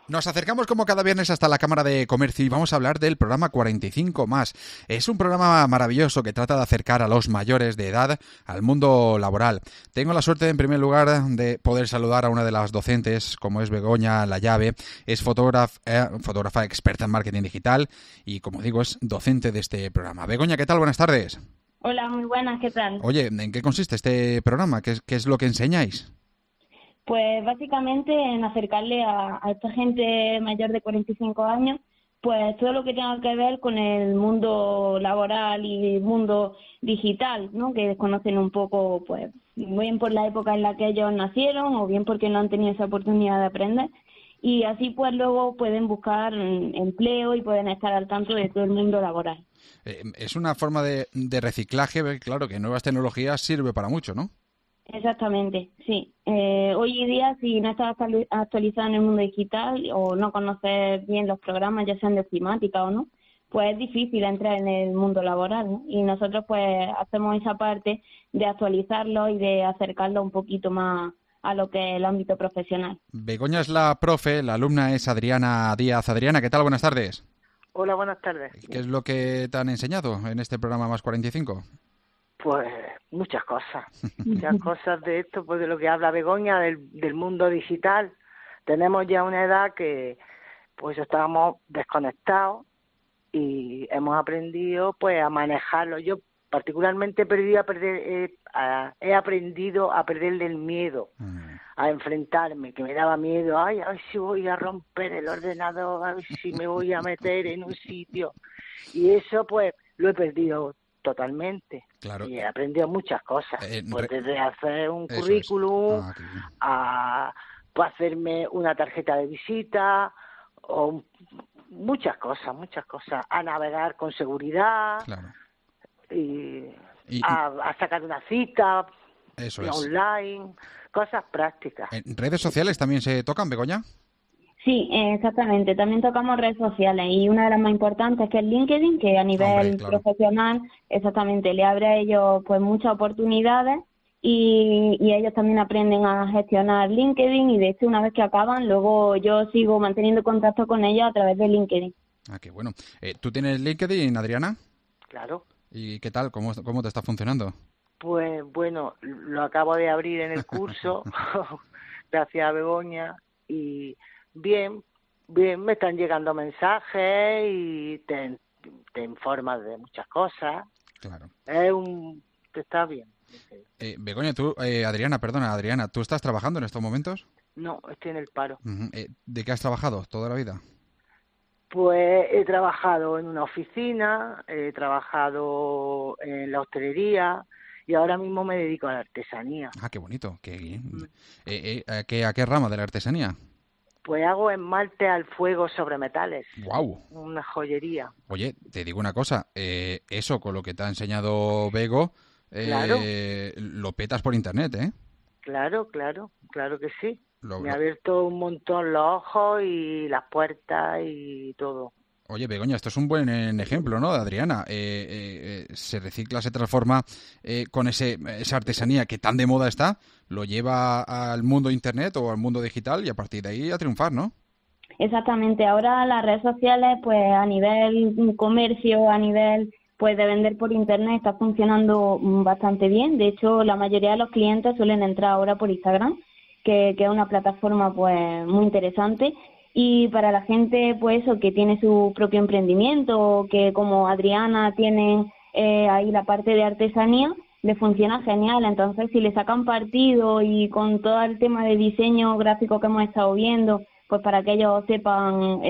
Nos acercamos como cada viernes hasta la Cámara de Comercio y vamos a hablar del programa 45 más. Es un programa maravilloso que trata de acercar a los mayores de edad al mundo laboral. Tengo la suerte, en primer lugar, de poder saludar a una de las docentes, como es Begoña Lallave. Es fotógrafa experta en marketing digital y, como digo, es docente de este programa. Begoña, ¿qué tal? Buenas tardes. Hola, muy buenas, ¿qué tal? Oye, ¿en qué consiste este programa? ¿Qué es lo que enseñáis? Pues básicamente en acercarle a esta gente mayor de 45 años, pues todo lo que tenga que ver con el mundo laboral y el mundo digital, ¿no? Que desconocen un poco, pues, bien por la época en la que ellos nacieron o bien porque no han tenido esa oportunidad de aprender. Y así pues luego pueden buscar empleo y pueden estar al tanto de todo el mundo laboral. Es una forma de reciclaje, claro, que nuevas tecnologías sirve para mucho, ¿no? Exactamente, sí. Hoy en día, si no estás actualizado en el mundo digital o no conoces bien los programas, ya sean de ofimática o no, pues es difícil entrar en el mundo laboral, ¿no? Y nosotros pues hacemos esa parte de actualizarlo y de acercarlo un poquito más a lo que es el ámbito profesional. Begoña es la profe, la alumna es Adriana Díaz. Adriana, ¿qué tal? Buenas tardes. Hola, buenas tardes. ¿Qué es lo que te han enseñado en este programa Más 45? Pues muchas cosas de esto, pues de lo que habla Begoña, del mundo digital. Tenemos ya una edad que pues estábamos desconectados y hemos aprendido pues a manejarlo. Yo particularmente he aprendido a perderle el miedo, a enfrentarme, que me daba miedo, ay, a ver si voy a romper el ordenador, a ver si me voy a meter en un sitio. Y eso pues lo he perdido totalmente. Claro. Y he aprendido muchas cosas, pues desde hacer un currículum a pues, hacerme una tarjeta de visita o muchas cosas, a navegar con seguridad, claro. y a sacar una cita online, cosas prácticas. ¿En redes sociales también se tocan, Begoña? Sí, exactamente. También tocamos redes sociales y una de las más importantes que es LinkedIn, que a nivel profesional, exactamente, le abre a ellos pues muchas oportunidades y ellos también aprenden a gestionar LinkedIn y de hecho una vez que acaban, luego yo sigo manteniendo contacto con ellos a través de LinkedIn. Ah, qué bueno. ¿Tú tienes LinkedIn, Adriana? Claro. ¿Y qué tal? ¿Cómo te está funcionando? Pues bueno, lo acabo de abrir en el curso, gracias a Begoña, y bien, me están llegando mensajes y te informas de muchas cosas. Claro. Está bien. Begoña, Adriana, ¿tú estás trabajando en estos momentos? No, estoy en el paro. ¿De qué has trabajado toda la vida? Pues he trabajado en una oficina, he trabajado en la hostelería y ahora mismo me dedico a la artesanía. Ah, qué bonito, qué bien. ¿A qué rama de la artesanía? Pues hago esmalte al fuego sobre metales. ¡Guau! Una joyería. Oye, te digo una cosa, eso con lo que te ha enseñado Bego, claro. Lo petas por internet, ¿eh? Claro que sí. Me ha abierto un montón los ojos y las puertas y todo. Oye, Begoña, esto es un buen ejemplo, ¿no, de Adriana? Se recicla, se transforma con esa artesanía que tan de moda está, lo lleva al mundo internet o al mundo digital y a partir de ahí a triunfar, ¿no? Exactamente. Ahora las redes sociales, pues a nivel comercio, a nivel pues de vender por internet está funcionando bastante bien. De hecho, la mayoría de los clientes suelen entrar ahora por Instagram, que es una plataforma pues muy interesante. Y para la gente, pues eso, que tiene su propio emprendimiento, que como Adriana tienen ahí la parte de artesanía, le funciona genial. Entonces, si le sacan partido y con todo el tema de diseño gráfico que hemos estado viendo, pues para que ellos sepan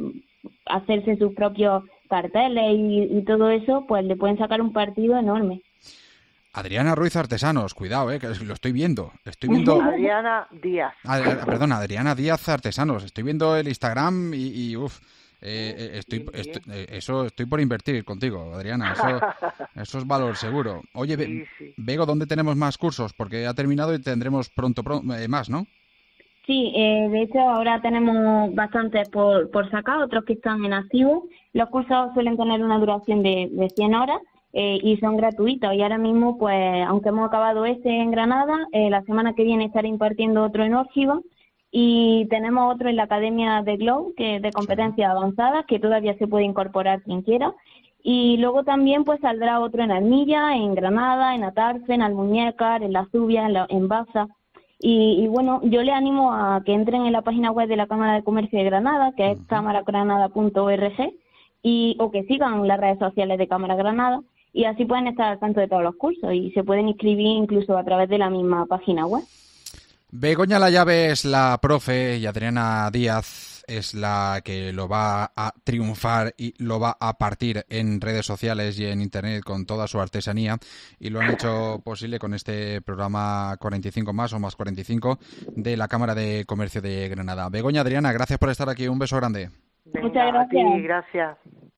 hacerse sus propios carteles y todo eso, pues le pueden sacar un partido enorme. Adriana Ruiz Artesanos, cuidado, que lo estoy viendo. Adriana Díaz. Perdona, Adriana Díaz Artesanos. Estoy viendo el Instagram y estoy por invertir contigo, Adriana. Eso es valor seguro. Oye, sí. Bego, ¿dónde tenemos más cursos? Porque ha terminado y tendremos pronto más, ¿no? Sí, de hecho ahora tenemos bastantes por sacar, otros que están en activo. Los cursos suelen tener una duración de 100 horas y son gratuitos. Y ahora mismo, pues, aunque hemos acabado en Granada, la semana que viene estaré impartiendo otro en Órgiva Y tenemos otro en la Academia de Glow, que es de competencias avanzadas, que todavía se puede incorporar quien quiera. Y luego también pues saldrá otro en Armilla, en Granada, en Atarfe, en Almuñécar, en La Zubia, en Baza. Y bueno, yo le animo a que entren en la página web de la Cámara de Comercio de Granada, que es cámaragranada.org, o que sigan las redes sociales de Cámara Granada, y así pueden estar al tanto de todos los cursos y se pueden inscribir incluso a través de la misma página web. Begoña Lallave es la profe y Adriana Díaz es la que lo va a triunfar y lo va a partir en redes sociales y en internet con toda su artesanía, y lo han hecho posible con este programa 45 más o más 45 de la Cámara de Comercio de Granada. Begoña, Adriana, gracias por estar aquí. Un beso grande. Venga, Muchas gracias. A ti, gracias.